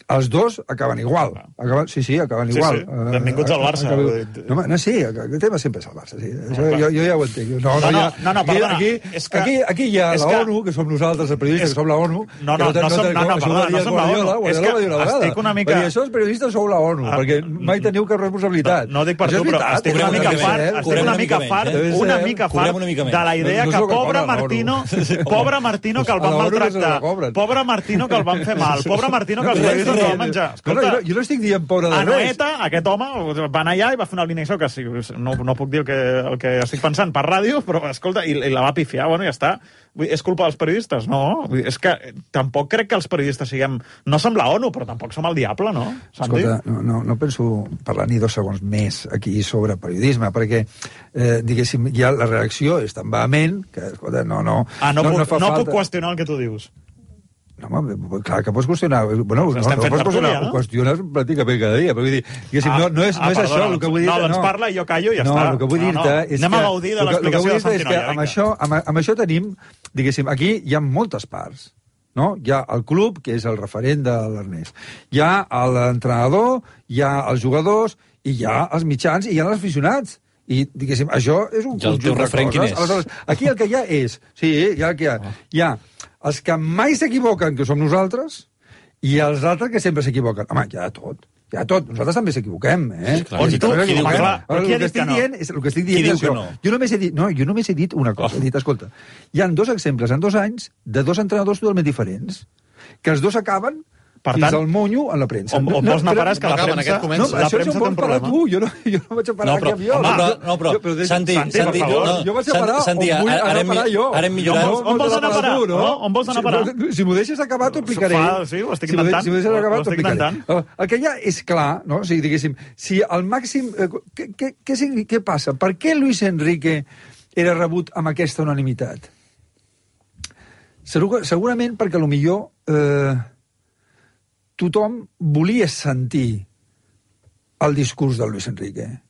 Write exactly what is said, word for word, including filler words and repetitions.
els dos acaben igual. Acaben, sí, sí, acaben sí, igual. Sí, sí. Benvinguts al Barça. Acaben, no, no, sí, el tema sempre és el Barça. Sí. Això, jo, jo ja ho entenc. No, no, no, no, ja, no, no perdona. Aquí, és que, aquí, aquí hi ha la que, ONU, que som nosaltres, els periodistes, és, que som la ONU. No, no, no, no, som, no, no, perdona, no som la ONU. És que estic una mica... Perquè això els periodistes sou la ONU, perquè mai teniu cap responsabilitat. No, no dic per tu, però estic una mica fart, estic una mica fart, una mica fart de la idea que pobre Martino, pobre Martino que el van maltractar, pobre Martino que el van fer mal, pobre Martino que els periodistes el van menjar. Jo no estic dient pobre de res. Anoeta, aquest home, va anar allà i va fer una alineació que sí, no, no puc dir el que, el que estic pensant per ràdio, però escolta, i, i la va pifiar, bueno, ja està. Vull dir, és culpa dels periodistes? No. Vull dir, és que tampoc crec que els periodistes siguem... No som la ONU, però tampoc som el diable, no? Escolta, no, no, no penso parlar ni dos segons més aquí sobre periodisme, perquè, eh, diguéssim, ja la reacció és tan vehement que, escolta, no, no... Ah, no, no, puc, no, fa no falta... puc qüestionar el que tu dius. No, home, clar que pots qüestionar... Bueno, no, estem no, fent no tertúlia, no? Ho qüestiones pràcticament cada dia, però vull dir, diguéssim, ah, no, no és, ah, no és perdona, això el que vull dir... No, doncs no. Parla i jo callo i ja no, està. No, el que vull no, dir-te no. és Anem que... a gaudir de l'explicació de Santi Noia. Amb això, amb, amb això tenim, diguéssim, aquí hi ha moltes parts, no? Hi ha el club, que és el referent de l'Ernest. Hi ha l'entrenador, hi ha els jugadors, i hi ha els mitjans, i hi ha els aficionats. I, diguéssim, això és un ja conjunt de coses. Aleshores, aquí el que hi ha és... Sí, hi ha el que hi ha. Oh. Hi ha els que mai s'equivoquen, que som nosaltres, i els altres que sempre s'equivoquen. Home, hi ha tot. Hi ha tot. Nosaltres també s'equivoquem, eh? Sí, clar. I tu, qui diu que no? Però qui ha dit que no? És, el que estic dient qui és diu que això. no? Jo només he dit, no, jo només he dit una cosa. Oh. He dit, escolta, hi ha dos exemples en dos anys de dos entrenadors totalment diferents, que els dos acaben per fins tant, al monyo en la premsa. On, on vols anar a parar és que la premsa, no, la premsa té un problema. Tu. Jo, no, jo no vaig a parar no, però, aquí amb jo. Home, però, no, però, jo, però Santi, Santi, Santi, jo, no, jo vaig a parar Santi, on vull anar a parar jo. Ara hem millorat. On, on vols anar a parar? Tu, no? No? On vols anar a parar? Si, si m'ho deixes acabar, t'ho explicaré. Fa, sí, ho estic inventant. Si m'ho deixes acabar, t'ho explicaré. El que ja és clar, no? O sigui, diguéssim, si el màxim... Eh, què, què, què, què passa? Per què Luis Enrique era rebut amb aquesta unanimitat? Segur, segurament perquè potser eh, tothom volia sentir el discurs de Luis Enrique.